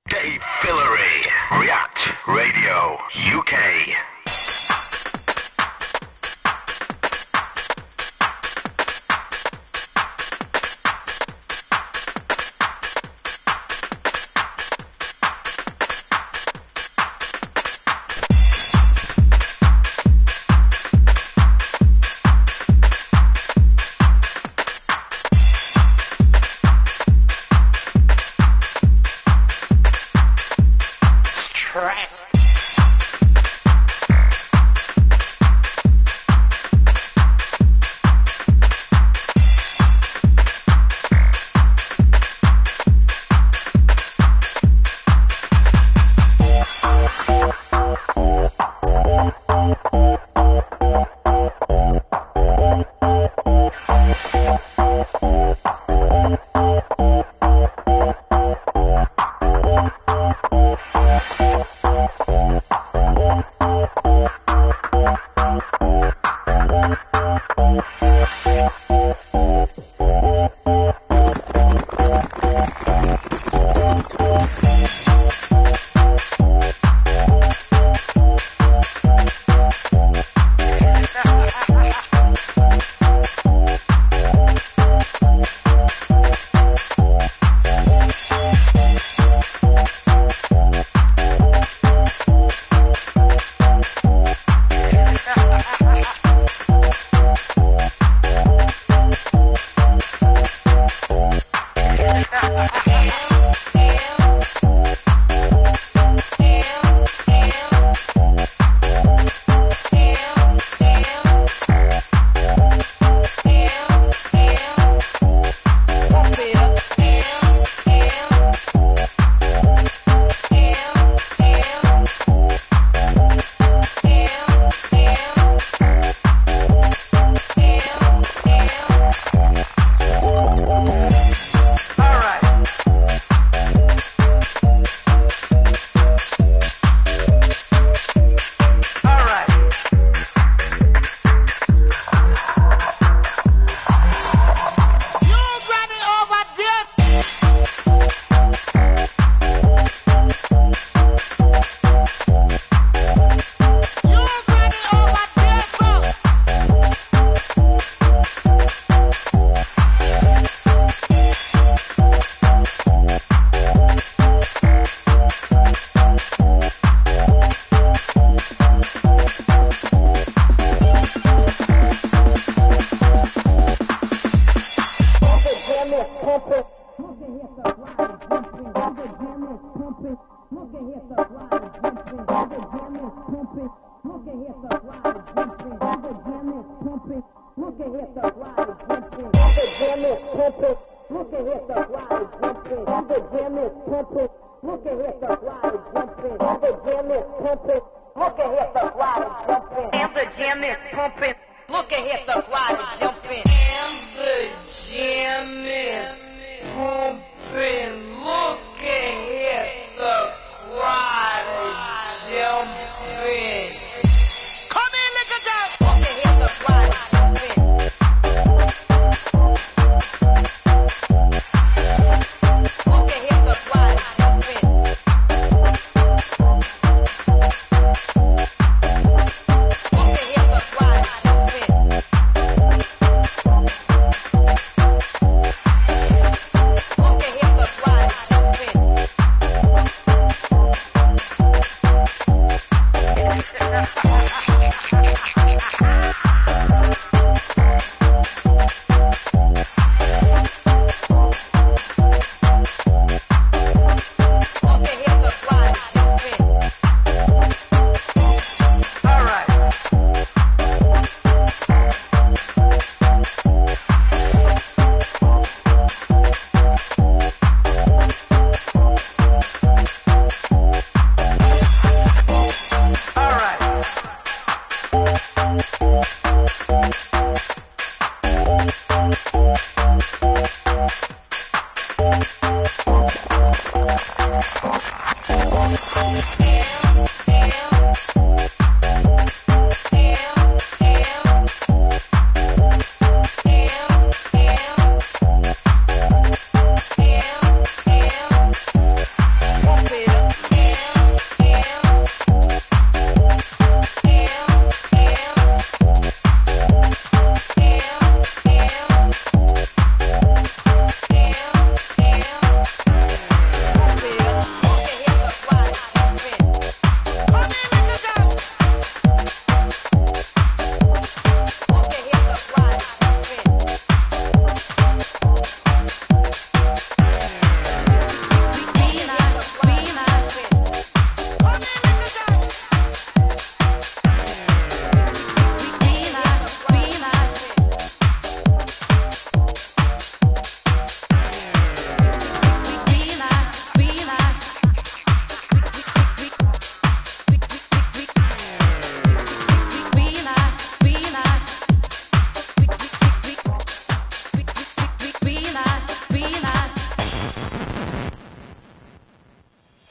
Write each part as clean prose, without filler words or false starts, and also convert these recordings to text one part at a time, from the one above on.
Dave Fillery, React Radio UK.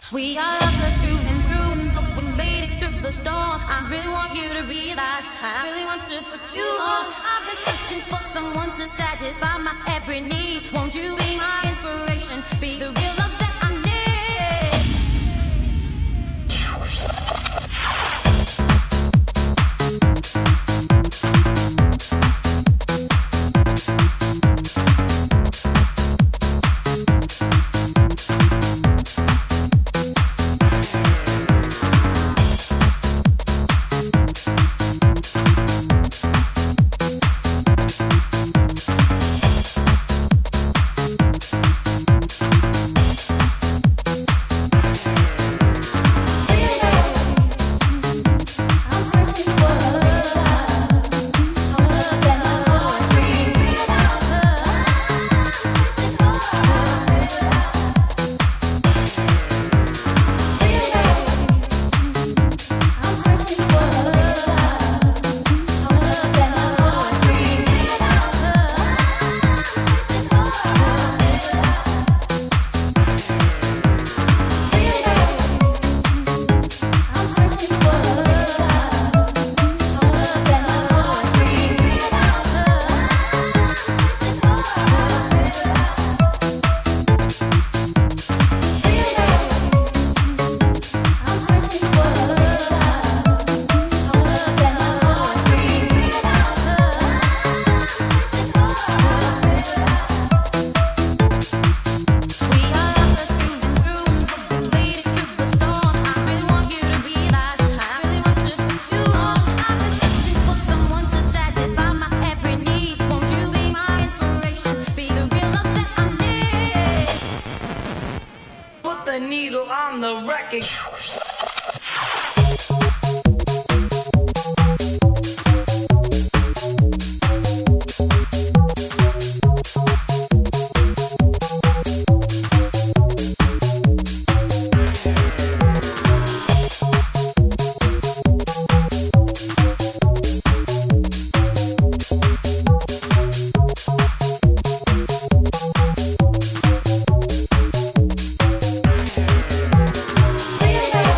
We are lovers through and through, but we made it through the storm. I really want you to realize, I really want to put you on. I've been searching for someone to satisfy my every need. Won't you be my inspiration, be the real love that I need? Yeah.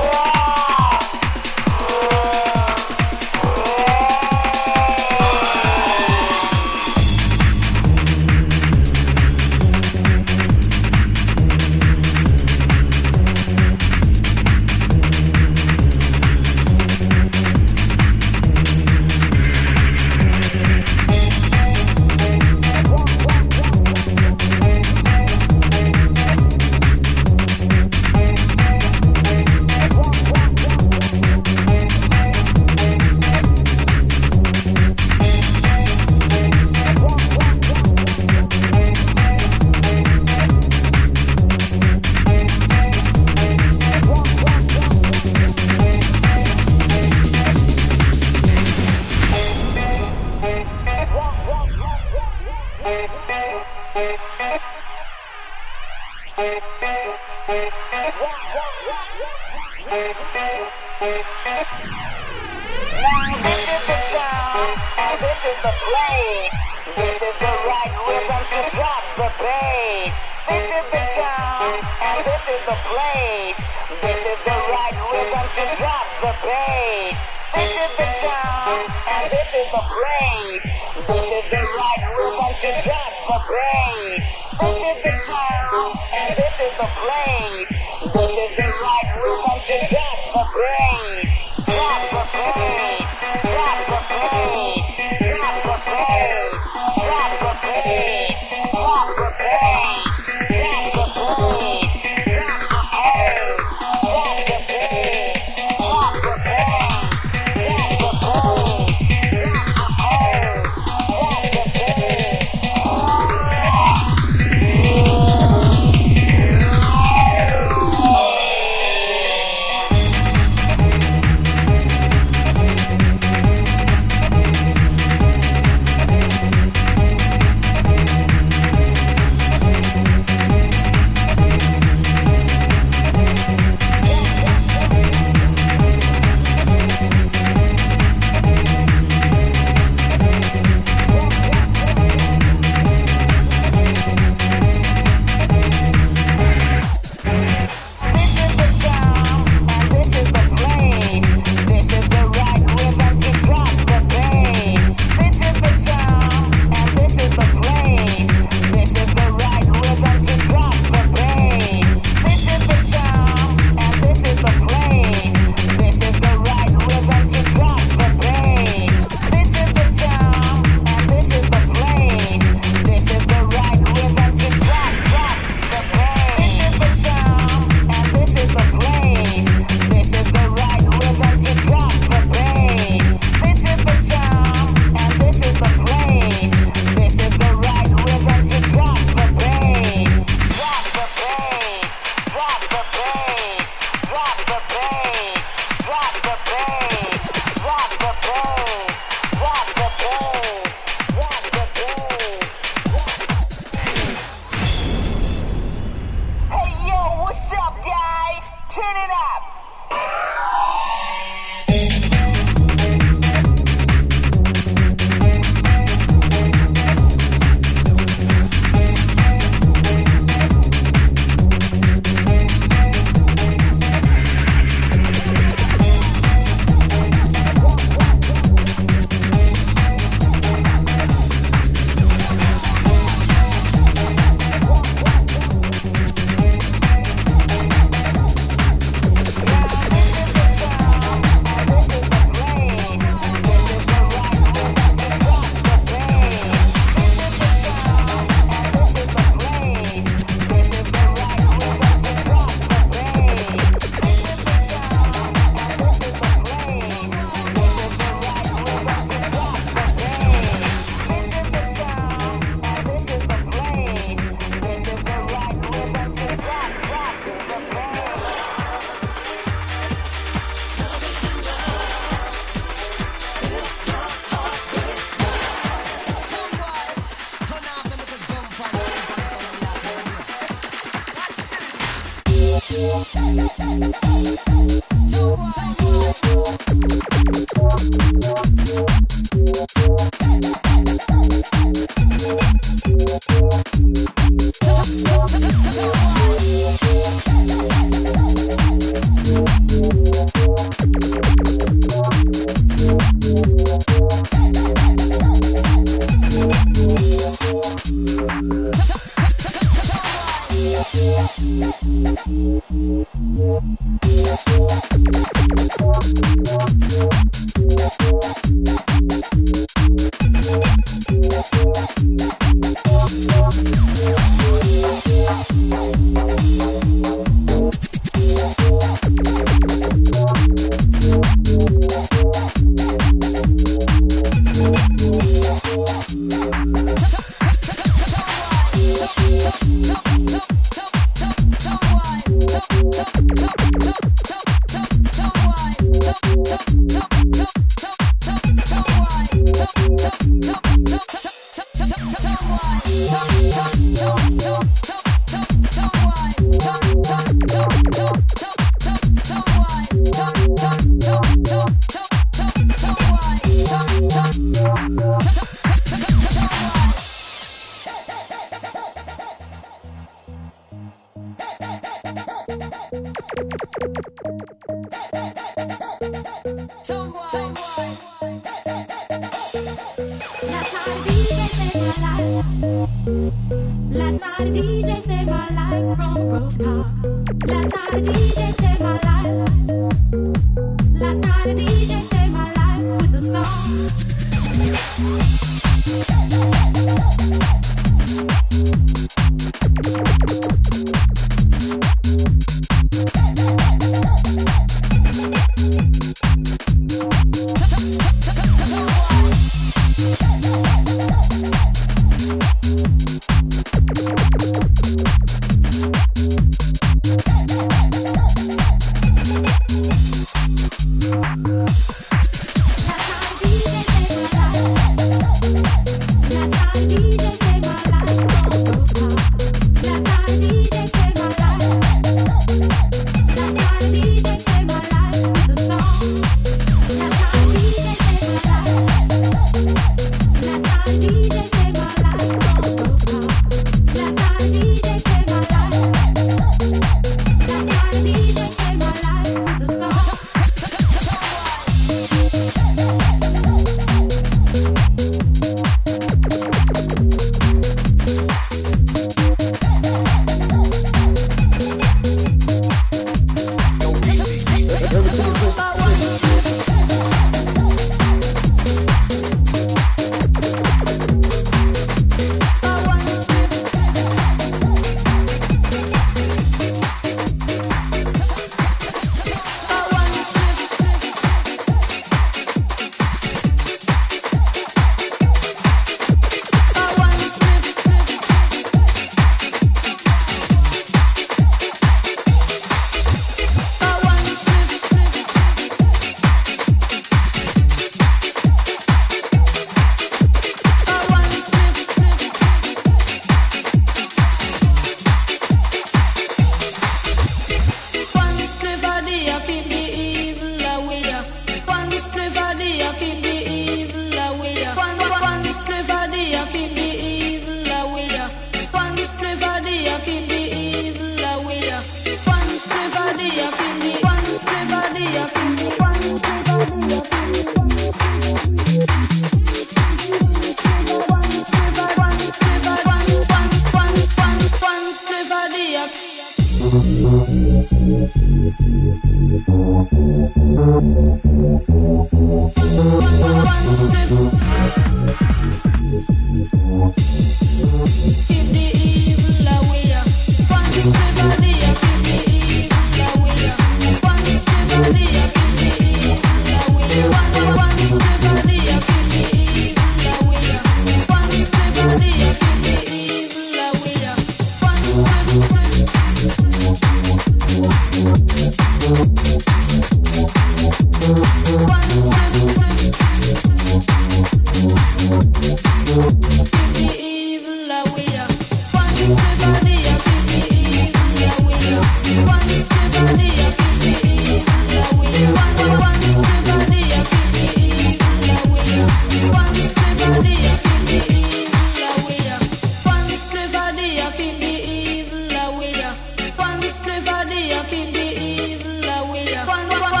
One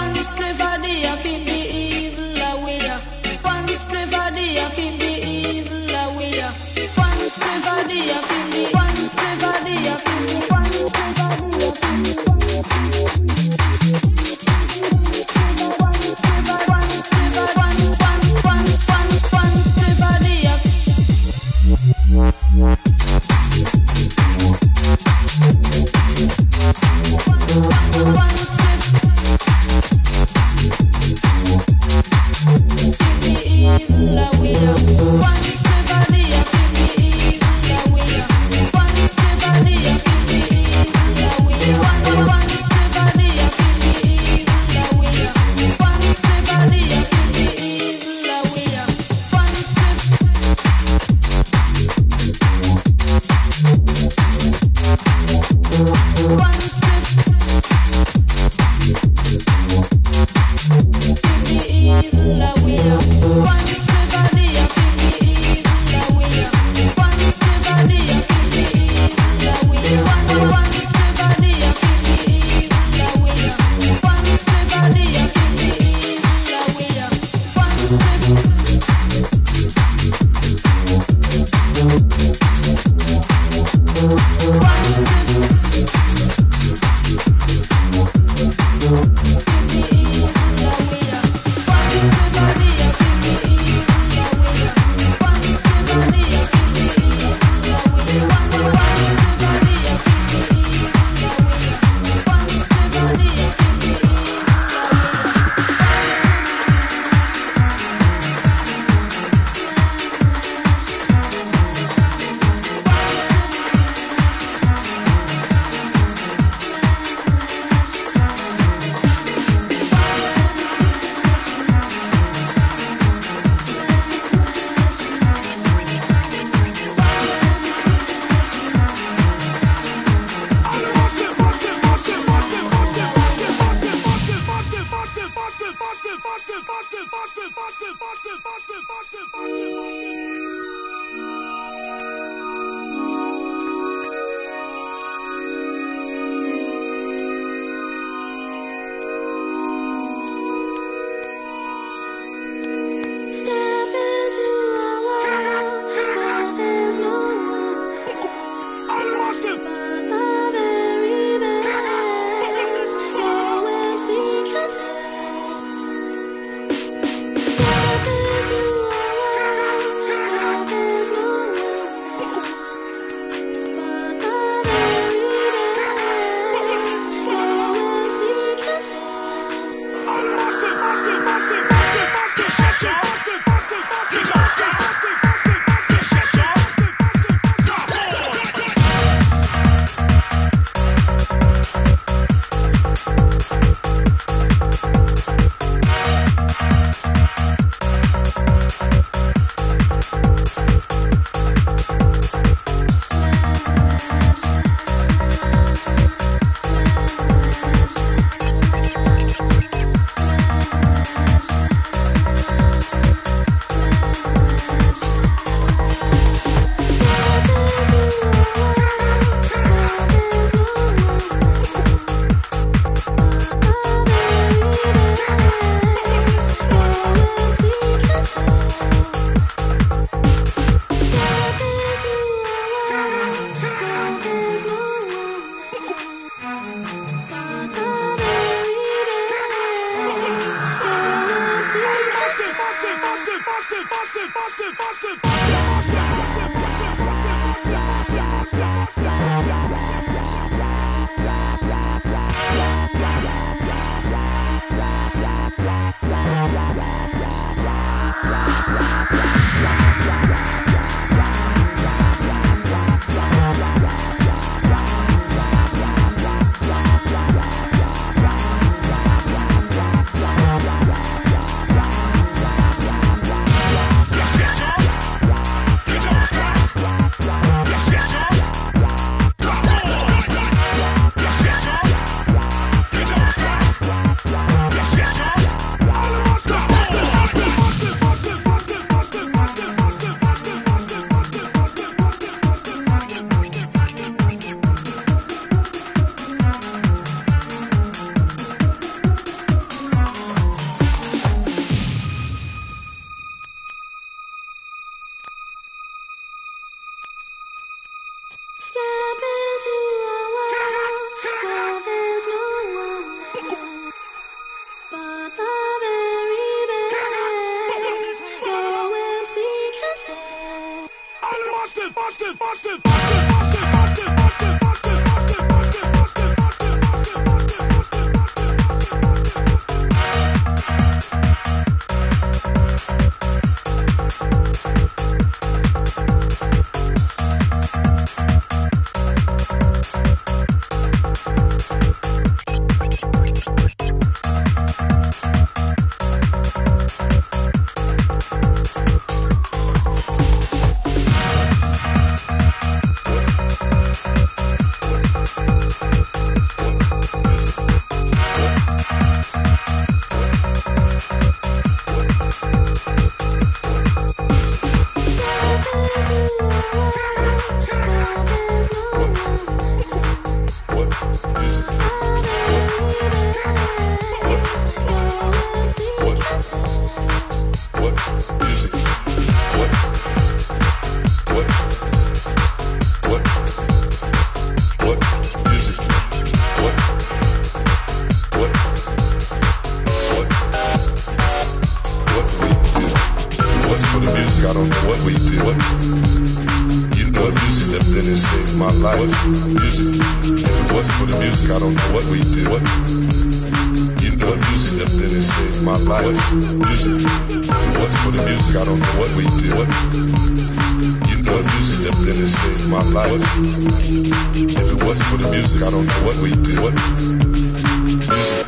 music. If it wasn't for the music, I don't know what we'd do. What? You know, music stepped in and saved my life. Music. If it wasn't for the music, I don't know what we'd do. What? You know, music stepped in and saved my life. If it wasn't for the music, I don't know what we'd do. What? Music.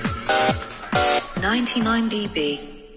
99 dB.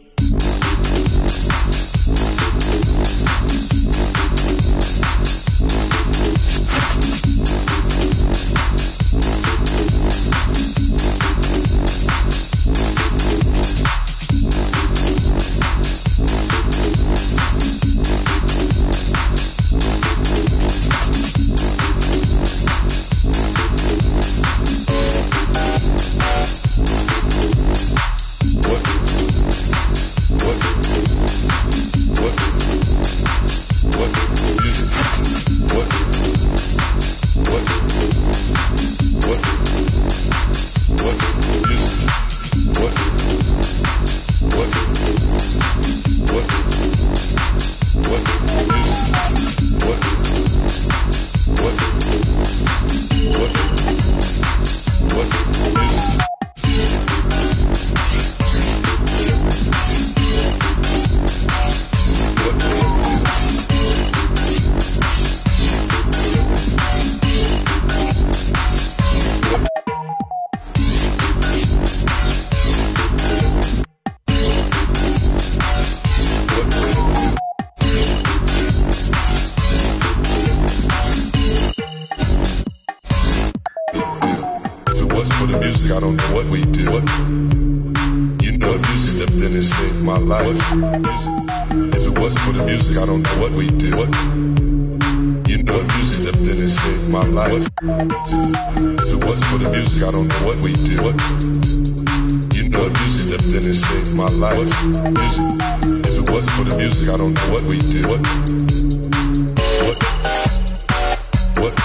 I don't know what we do. What? You know, music stepped in and saved my life. If it wasn't for the music, I don't know what we do. What? You know, music stepped in and saved my life. If it wasn't for the music, I don't know what we do. What? You know, music stepped in and saved my life. Music. If it wasn't for the music, I don't know what we do. What? What? What?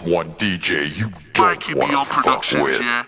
one DJ you Mikey don't Beyond wanna fuck Productions, with. yeah.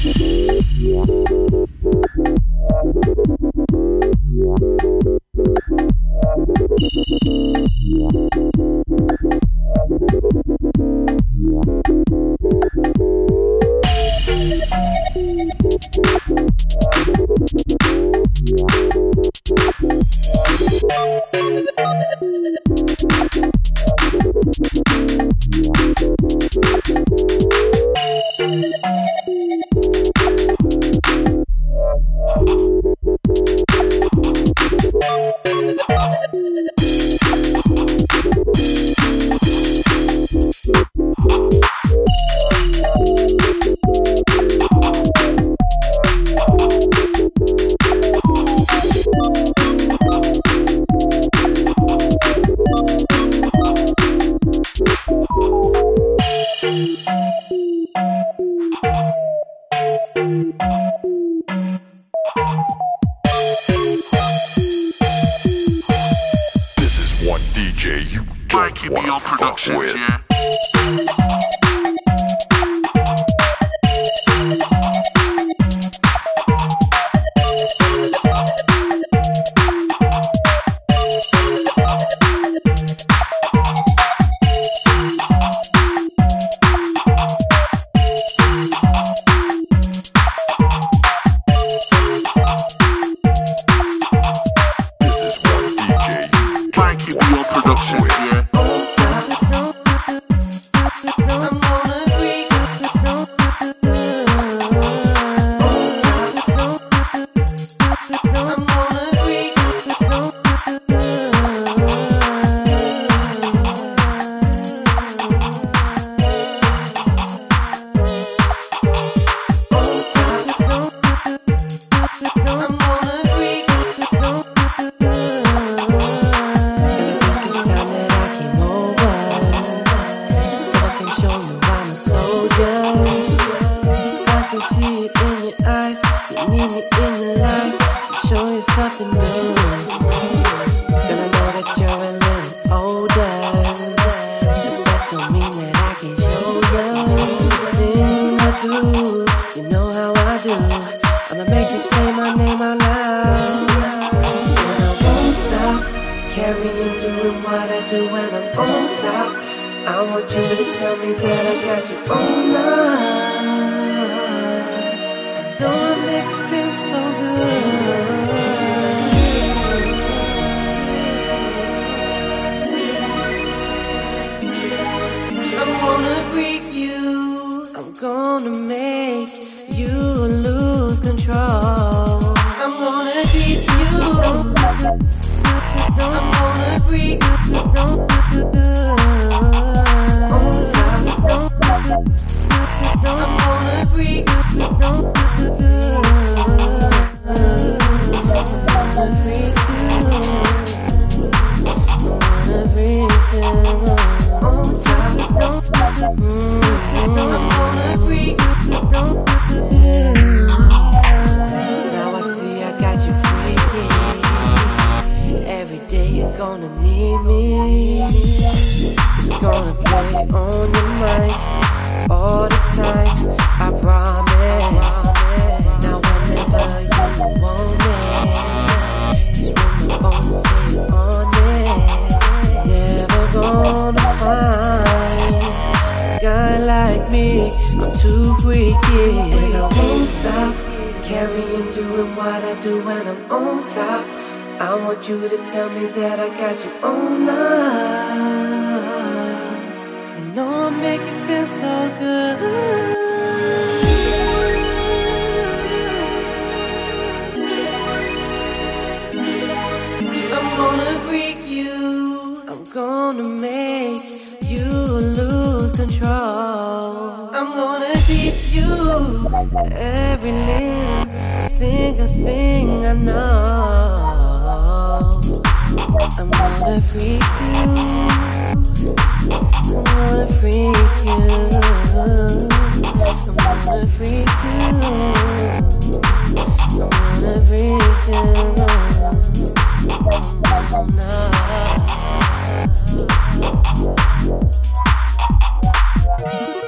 Mikey Beyond Productions, yeah. Now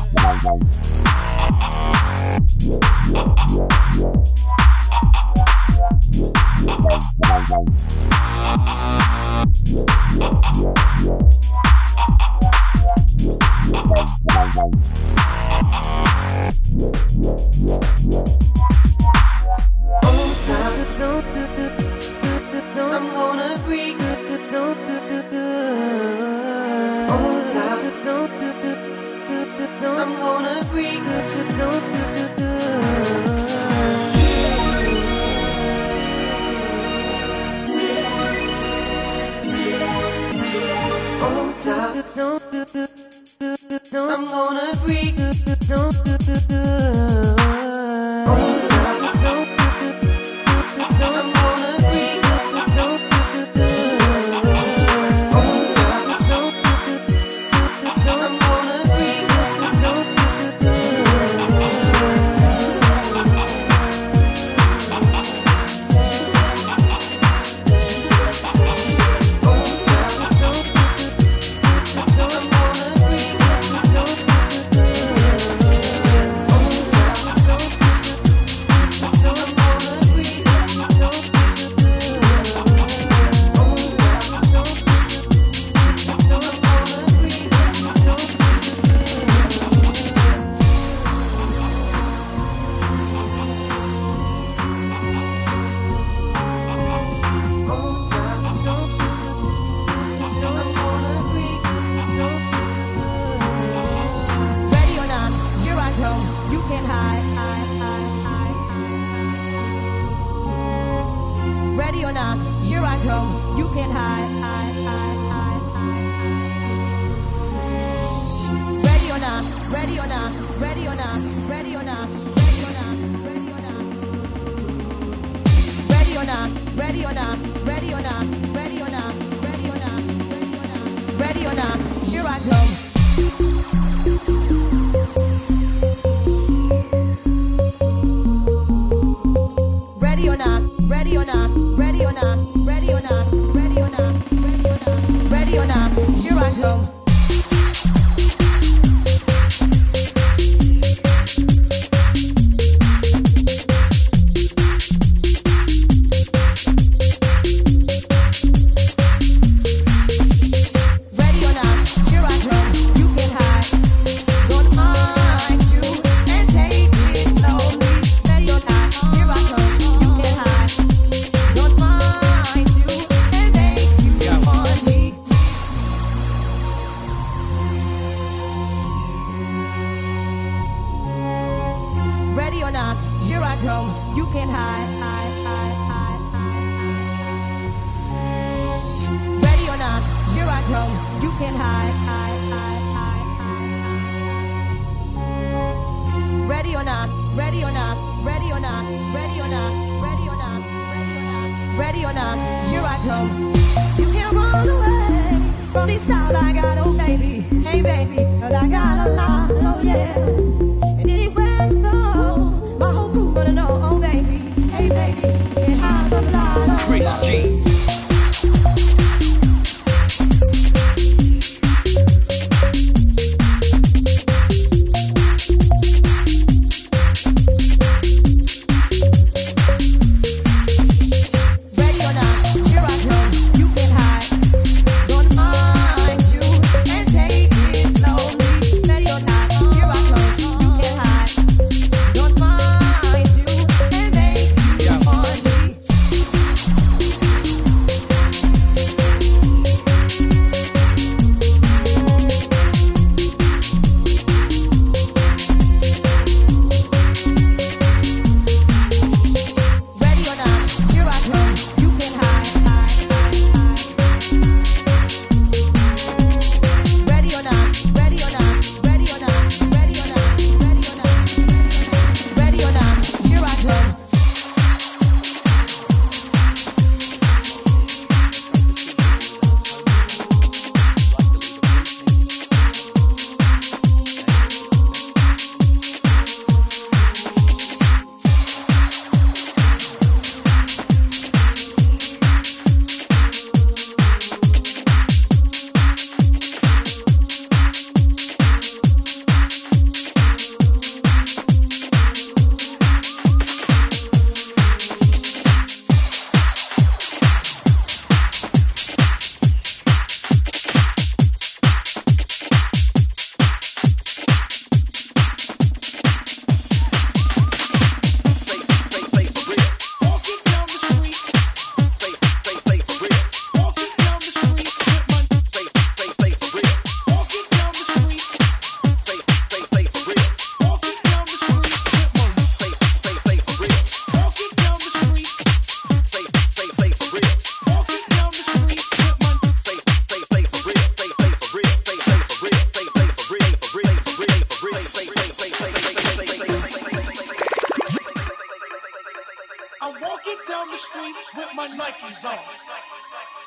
Ready or not, here I come. You can hide. Don't mind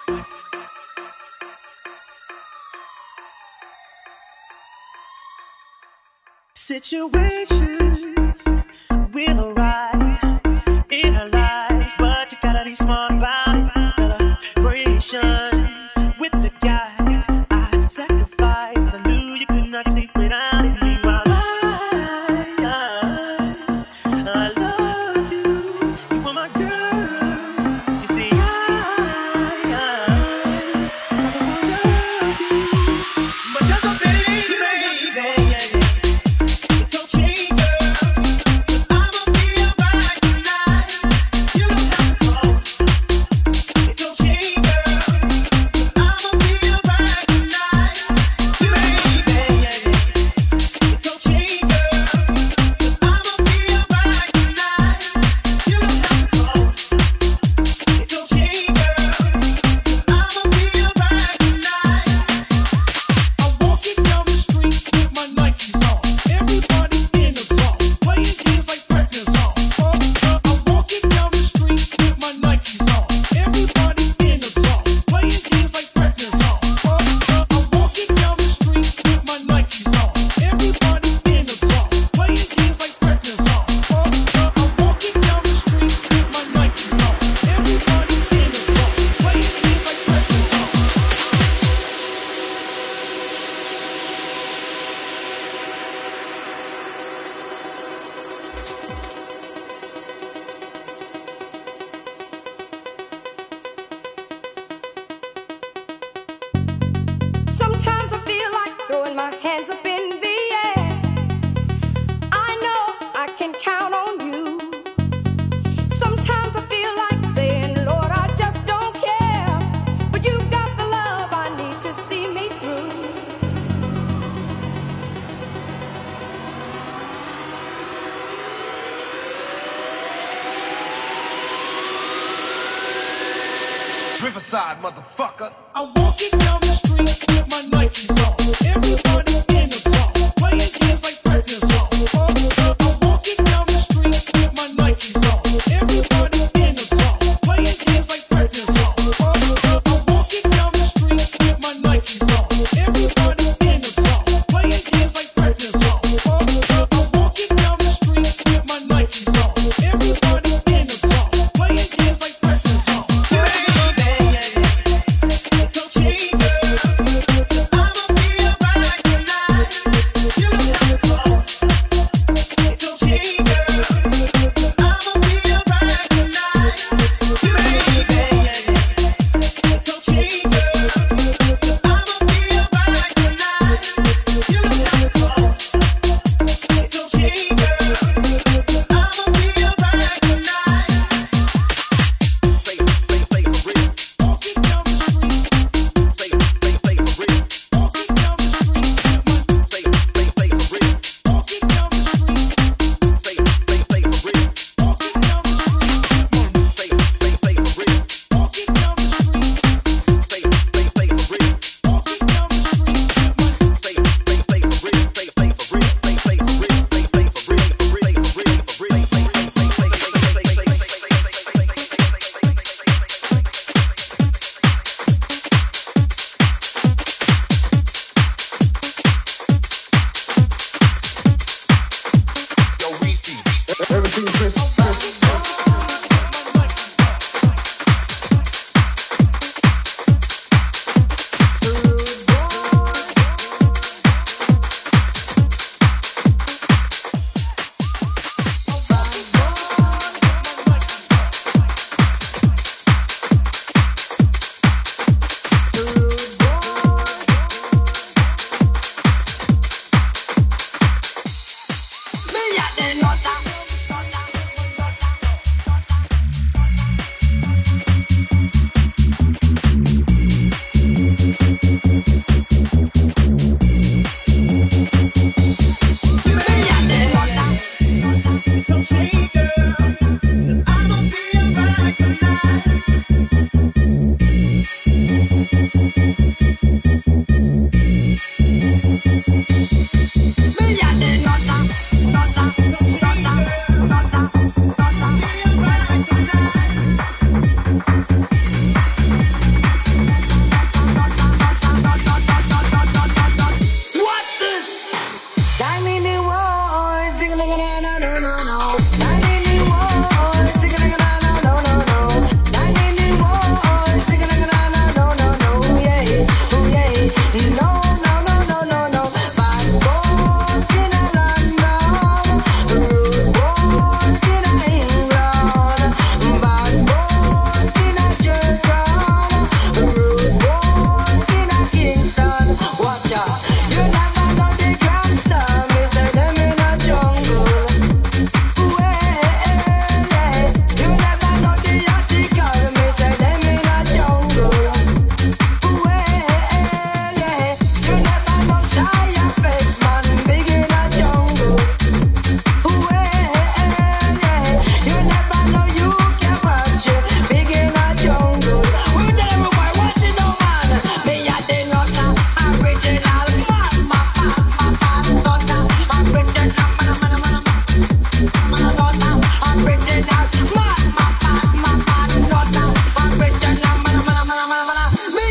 Situations will arise in our lives, but you gotta be smart about it. Celebration with the guy I sacrificed, 'cause I knew you could not sleep without it. Meanwhile, I loved you. You were my girl. You see, I love you, but just a baby. It's okay, girl. I'ma be alright tonight. You don't have to call. It's okay, girl. I'ma be alright tonight. You baby. It's okay, girl. I'ma be alright tonight. You don't have to call. It's okay, girl. I'ma be alright tonight. I'm walking down the street with my Nikes on. Everybody in the song, playing games like Bretton's on. I'm walking down the street with my Nikes on. Everybody in the song, playing games like Bretton's on. I'm walking down the street with my Nikes on. Everybody in the song, playing games like Bretton's on. I'm walking down the street with my Nikes on. Everybody in the song, playing games like Bretton's on. Sometimes I feel like throwing my hands up in the air. I know I can count on you. Sometimes I feel like saying, Lord, I just don't care. But you've got the love I need to see me through. Riverside, motherfucker. I'm walking down the street with my Nikes on. Everybody in the song, playing games like Bretton's on. I'm walking down the street with my Nikes on. Everybody in the song, playing games like Bretton's on. I'm walking down the street with my Nikes on. Everybody in the song, playing games like Bretton's on. I'm walking down the street with my Nikes on. Everybody in the song, playing games like Bretton's on. It's okay, girl.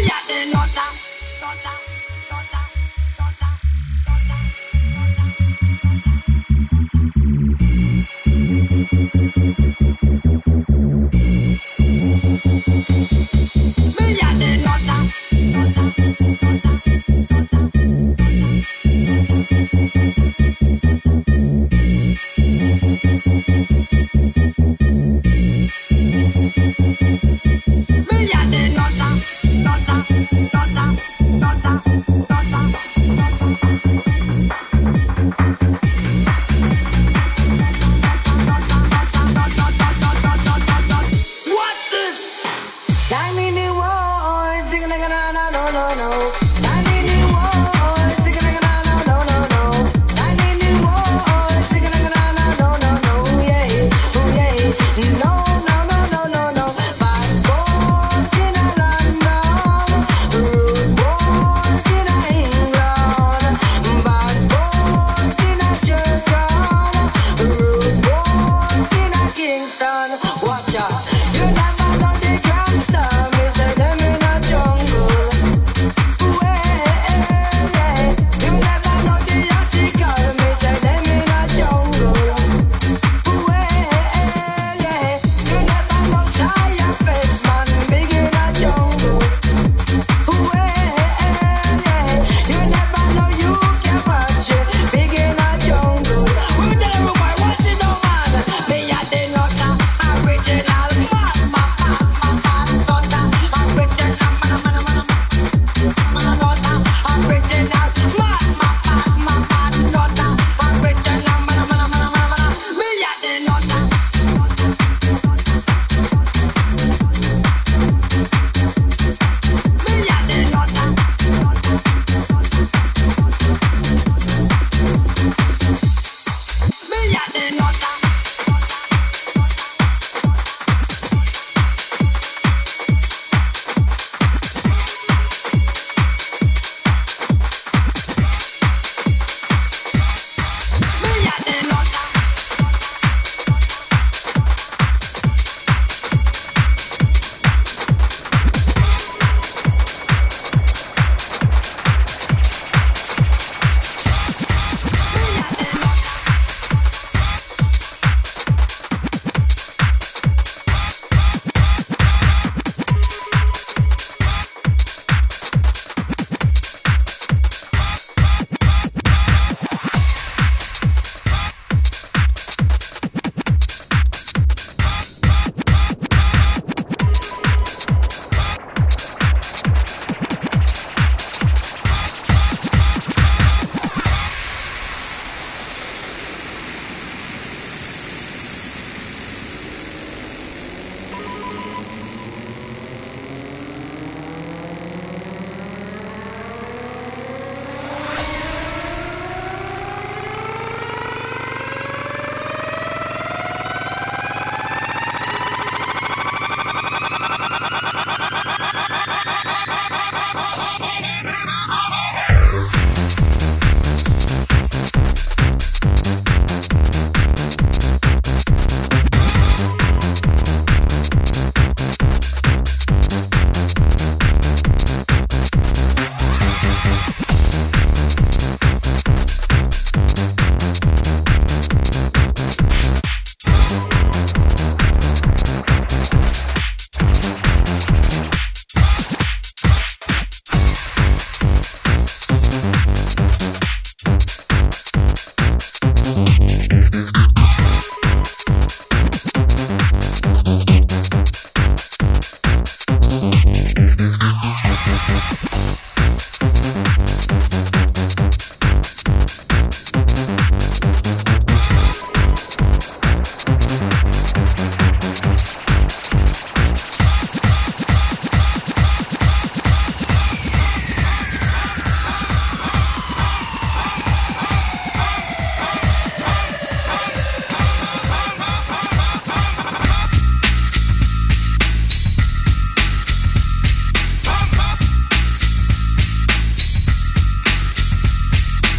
Watch out, you never know the gangster, me say them in a jungle.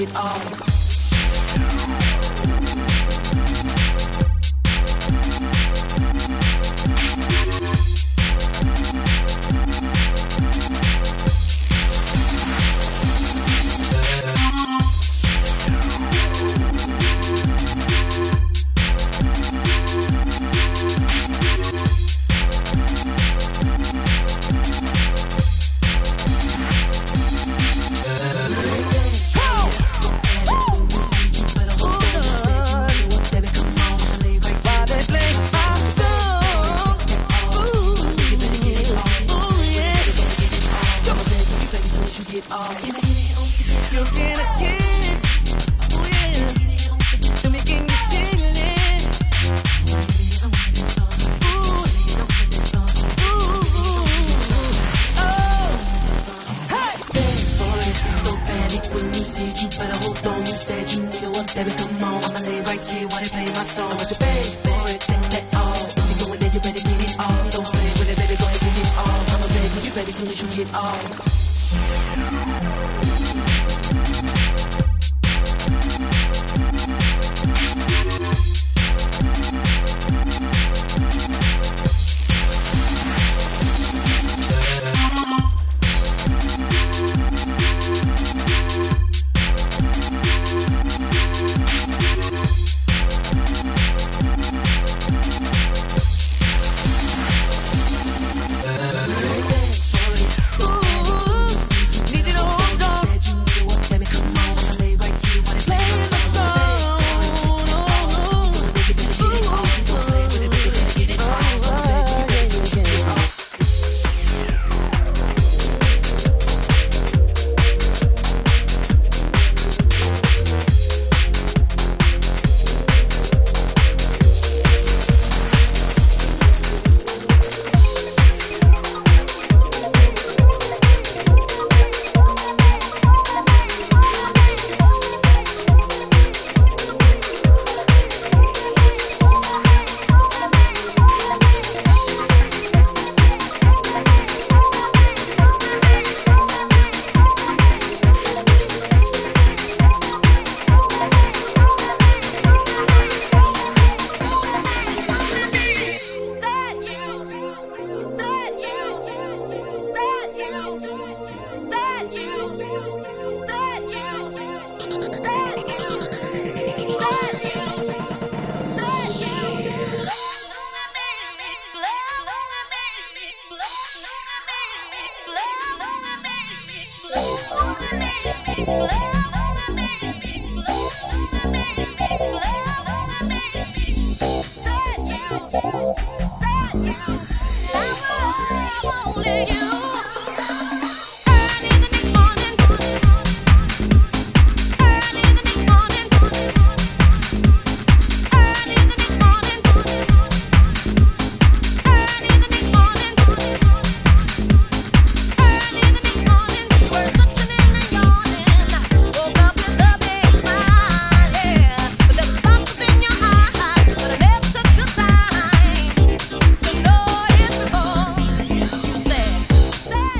Say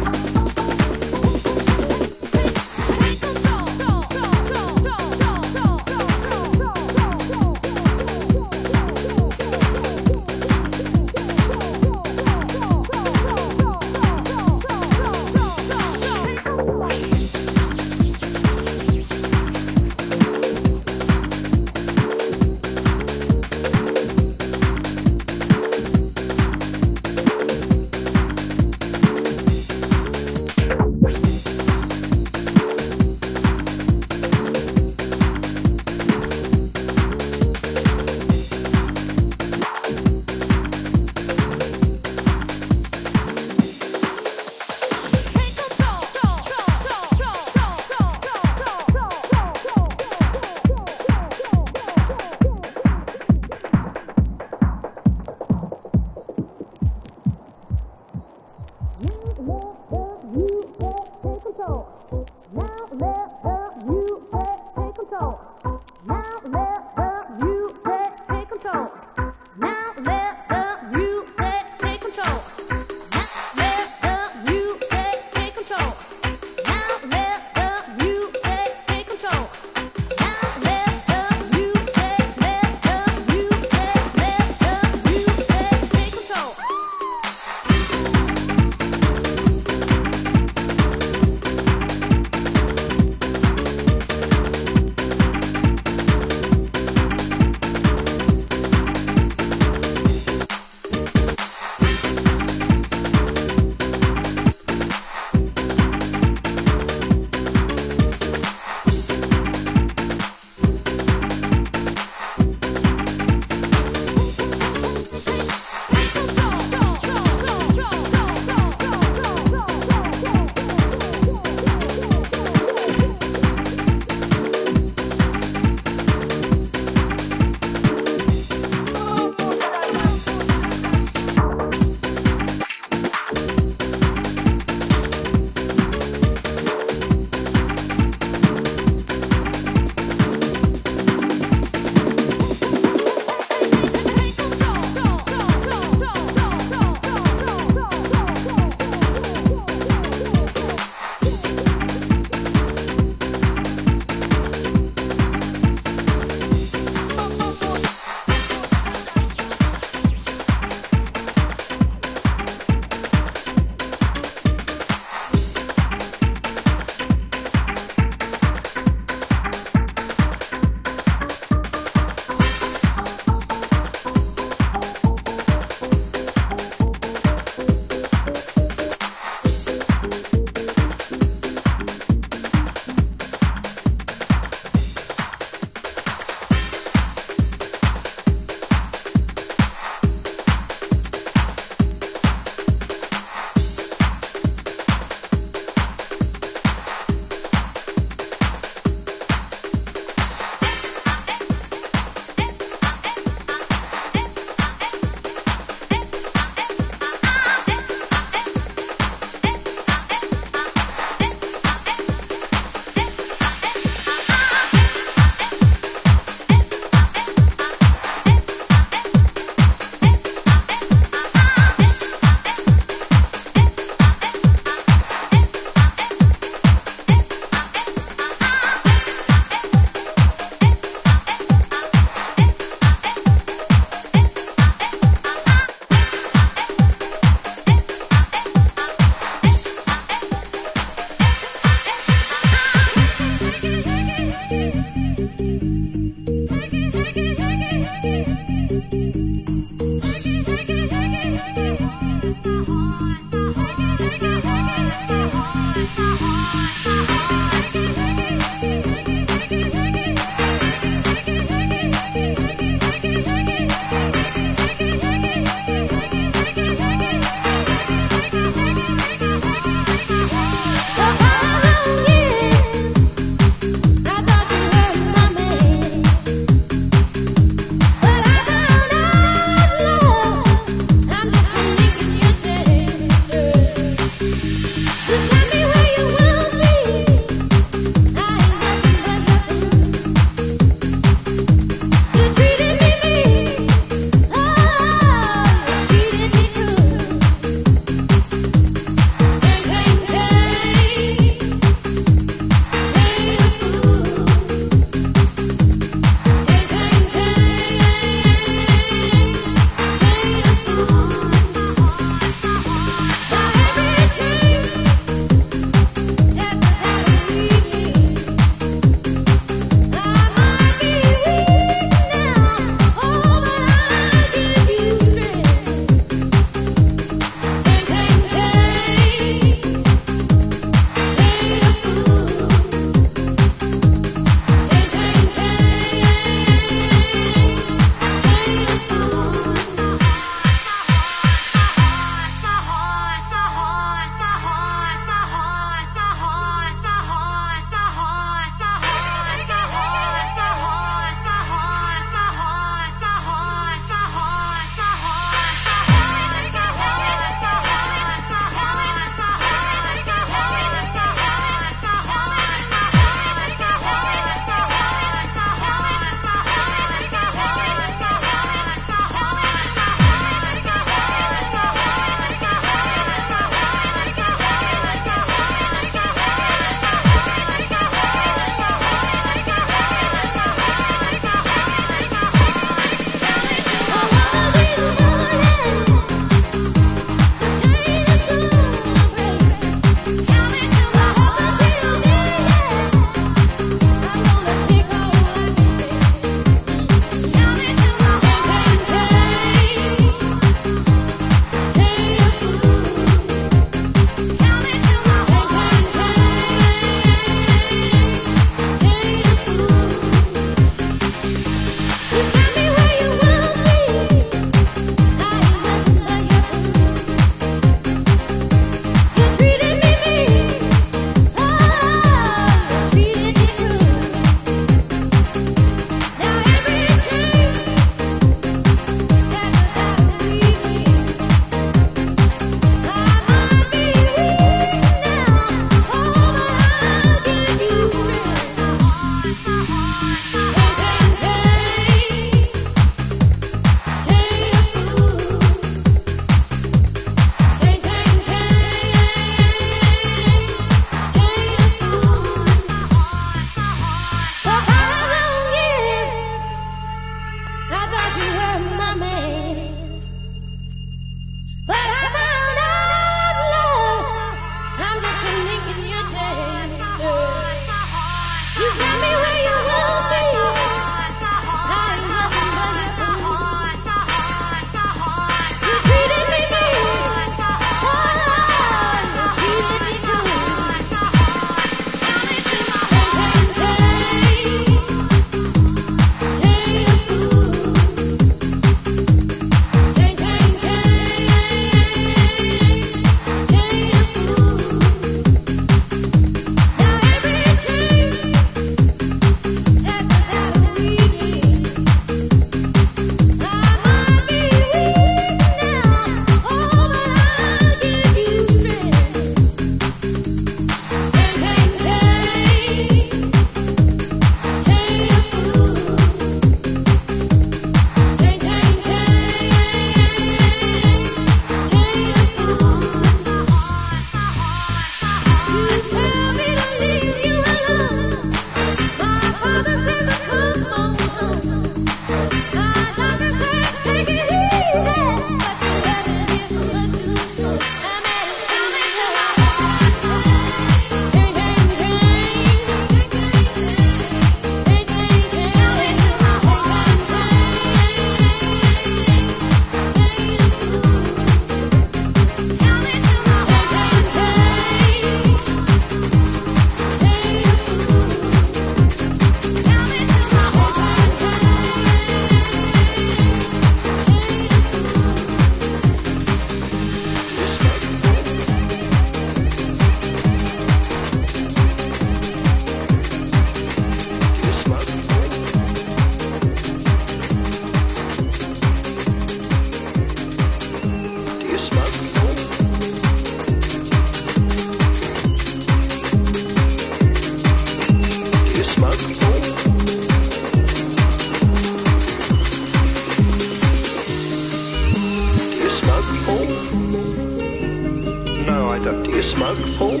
smoke, Paul?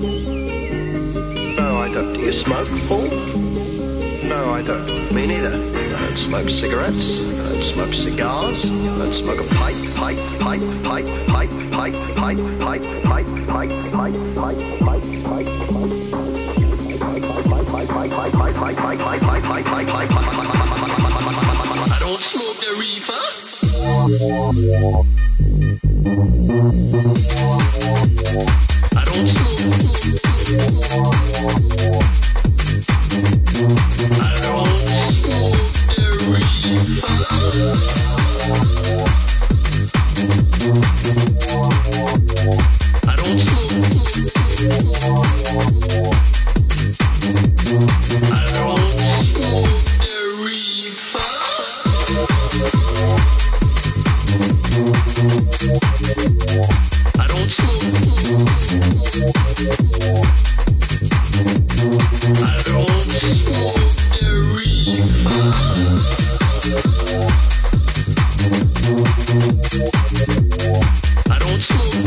No, I don't. Do you smoke, Paul? No, I don't. Me neither. I don't smoke cigarettes. I don't smoke cigars. I don't smoke a pipe. I don't smoke the reefer. I don't smoke. I don't smoke the reefer. I don't smoke. I don't smoke the reefer. I don't smoke. I don't smoke the reefer. I don't smoke.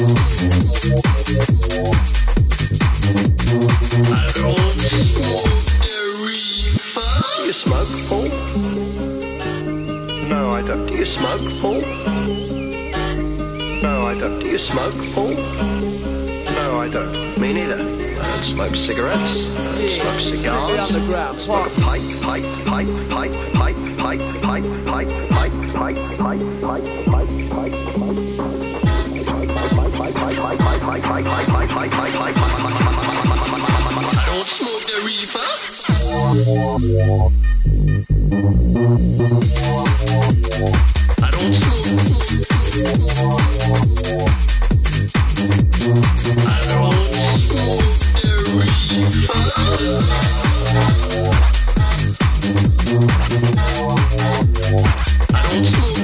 I don't smoke the reefer. Do you smoke, Paul? No, I don't. Do you smoke, Paul? No, I don't. Do you smoke, Paul? No, I don't. Me neither. I don't smoke cigarettes. I don't smoke cigars. Underground. Smoke a pipe. I don't smoke the reefer. I don't smoke. I don't smoke the reefer. I don't smoke.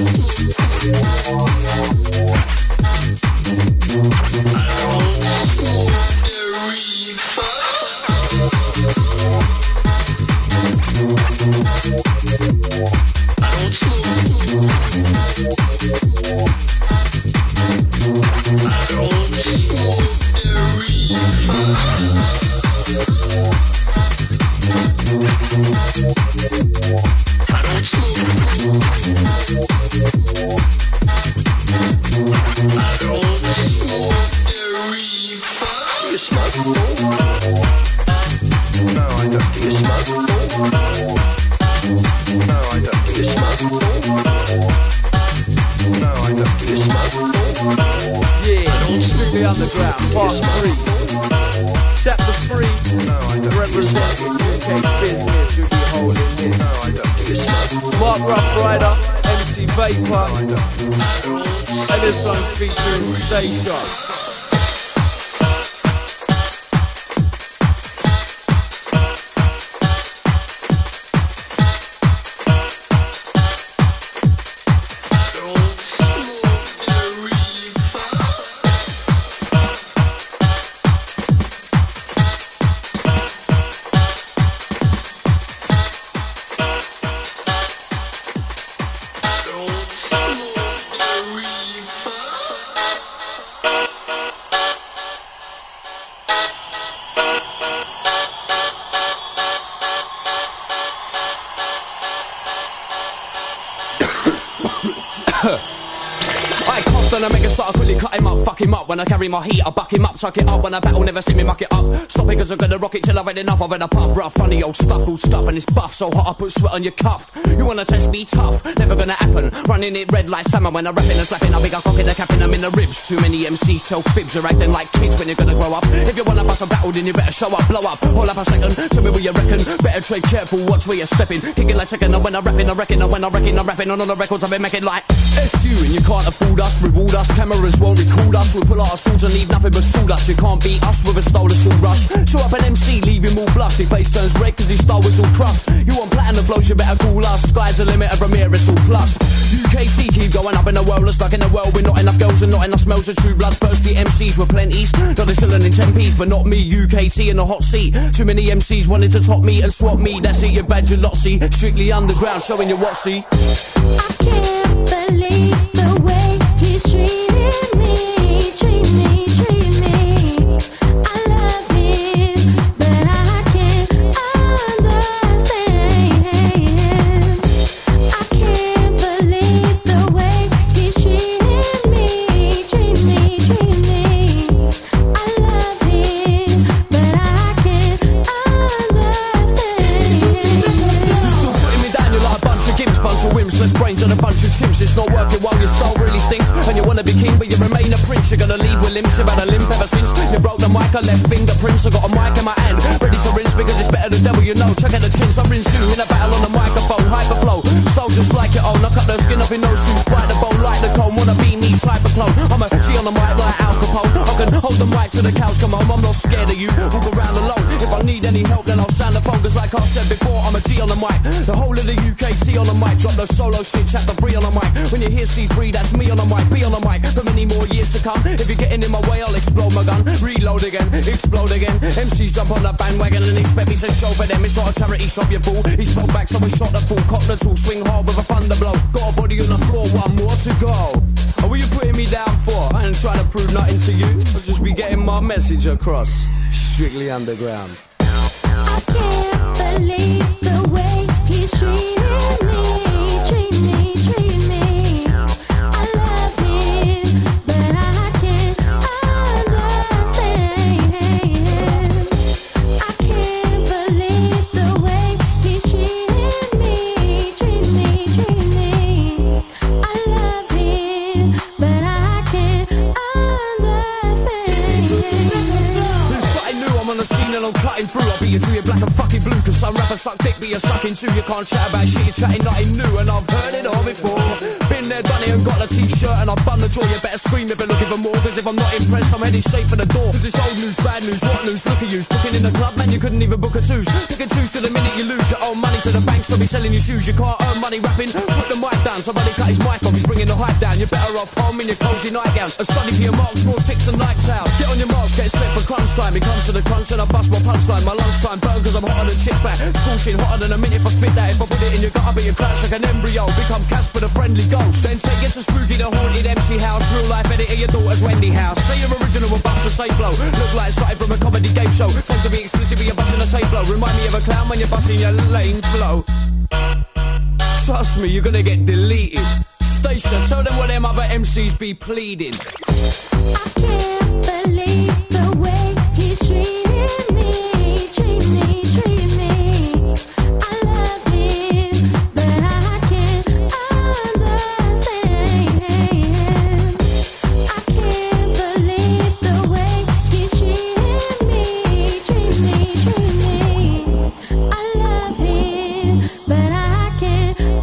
I don't smoke the reefer. I don't smoke. I don't smoke the reefer. I don't smoke. I don't smoke the reefer. Do you smoke, Paul? No, I don't. Do you smoke, Paul? No, I don't. Do you smoke, Paul? No, I don't. Do you smoke, Paul? Yeah, Strictly Underground, Part 3. Chapter 3, No, I don't. representing UK business, who be holding this. No, I don't. Do you smoke? Mark Rough Rider, MC Vapor, No, I don't. and this one's featuring Stay Sharp. I coughed on a mega start, I quickly cut him up, fuck him up. When I carry my heat, I buck him up, chuck it up. When I battle, never see me muck it up. Stop it cause I'm gonna rock it till I've had enough. I've had a puff, rough, funny old stuff, cool stuff. And it's buff, so hot I put sweat on your cuff. You wanna test me tough, never gonna happen. Running it red like summer when I'm rapping and slapping. I big a cock in the cap and I'm in the ribs. Too many MCs tell fibs, you're acting like kids when you're gonna grow up. If you wanna bust a battle, then you better show up, blow up. Hold up a second, tell me what you reckon. Better trade careful, watch where you're stepping. Kick it like second, and when I'm rapping, I reckon. And when I'm wrecking, I'm rapping on all the records I've been making like SU. And you can't afford us, reward us. Cameras won't record us. We'll pull out our swords and leave nothing but sawdust. You can't beat us with a stole assault rush. Show up an MC, leave him all blush. His face turns red cause his style was all crust. You want platinum flows, you better call us. Sky's the limit of Ramirez all plus. UKC keep going up in the world. We're stuck in the world with not enough girls and not enough smells of true blood. Thirsty MCs were plenties. Got they still in 10p's, but not me. UKC in the hot seat. Too many MCs wanted to top me and swap me. That's it, you bad, you lot see. Strictly Underground, showing you what see. I can't believe the way he's treating me, treat me, treat me. whims, less brains than a bunch of chimps. It's not working while your style really stinks. And you wanna be king, but you remain a prince. You're gonna leave with limps, you've had a limp ever since you broke the mic. I left fingerprints, I got a mic in my hand, ready to rinse because it's better than devil, you know. Check out the chins, I rinse you in a battle on the microphone. Hyperflow, style just like it own. I cut the skin up in those two, spite the bone like the cone. Wanna be me, type of clone. I'm a G on the mic like Al Capone. I can hold the mic till the cows come home. I'm not scared of you, walk around alone. If I need any help, then I'll sound the phone. Cause like I said before, I'm a G on the mic. The whole of the UKT on the mic. Drop the solo shit, chapter 3 on the mic. When you hear C3, that's me on the mic. Be on the mic for many more years to come. If you're getting in my way, I'll explode my gun. Reload again, explode again. MCs jump on the bandwagon and expect me to show for them. It's not a charity shop, you fool. He spoke back, so we shot the fool. Cock the tool, swing hard with a thunder blow. Got a body on the floor, one more to go. And what you putting me down for? I ain't trying to prove nothing to you. I'll just be getting my message across. Strictly underground. I can't believe the way he's treating me, treat me, treat me. I love him, but I can't understand. I can't believe the way he's treating me, treat me, treat me. I love him, but I can't understand. It's something new, I'm on the scene and I'm cutting through. I'll beat you till you're black and fucking blue. Cause some rappers suck dick, but you're sucking too. You can't chat about shit, you're chatting nothing new. And I've heard it all before. Been there, done it and got a t-shirt. And I've done the jaw, you better scream if you're looking for more. Cause if I'm not impressed, I'm heading straight for the door. Cause it's old news, bad news, what news? Look at you, booking in the club, man, you couldn't even book a twos. Pick and choose to the minute you lose your own money to the bank. So be selling your shoes, you can't earn money rapping. Put the mic down, somebody cut his mic off, he's bringing the hype down. You're better off home in your cozy nightgown. A study for your marks, more ticks and lights out. Get on your marks, get set for crunch time. It comes to the crunch and I bust my punchline. My lunchtime burn cause I'm hotter than chip fat. School shit hotter than a minute if I spit that. If I put it in your gut, I'll be your clutch like an embryo. Become Casper the friendly ghost. Then take it to Spooky the haunted MC house. Real life edit of your daughter's Wendy house. Say you're original with bust a safe flow. Look like something from a comedy game show. Tend to be explicit with your busting a safe flow. Remind me of a clown when you're busting your lane flow. Trust me, you're gonna get deleted. Station, show them what them other MCs be pleading. I can't believe the way he's treating me, treat me, treat me. I love him, but I can't understand. I can't believe the way he's treating me, treat me, treat me. I love him, but I can't understand.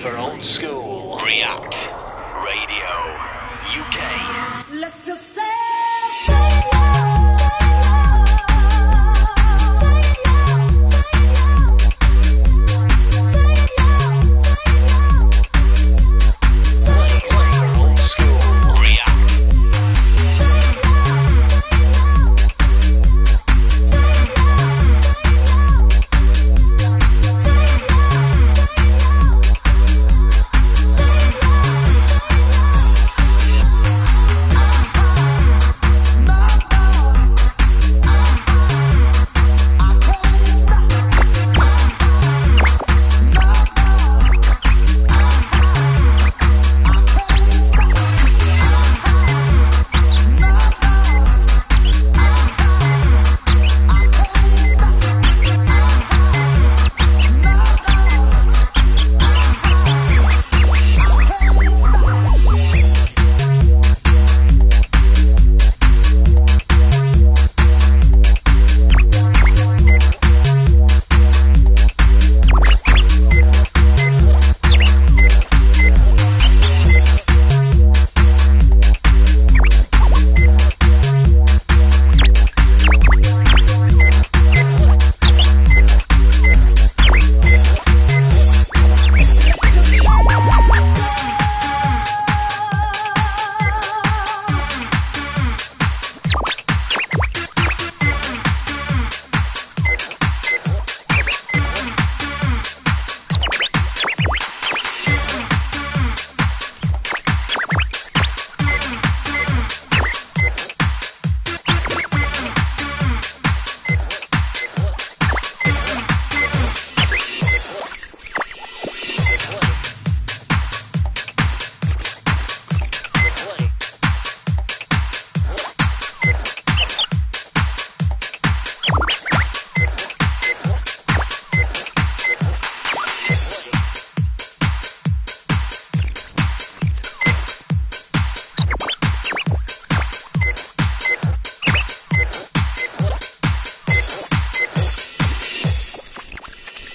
for old school. React Radio UK. Let's just say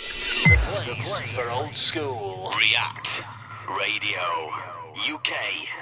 For old school. React Radio UK.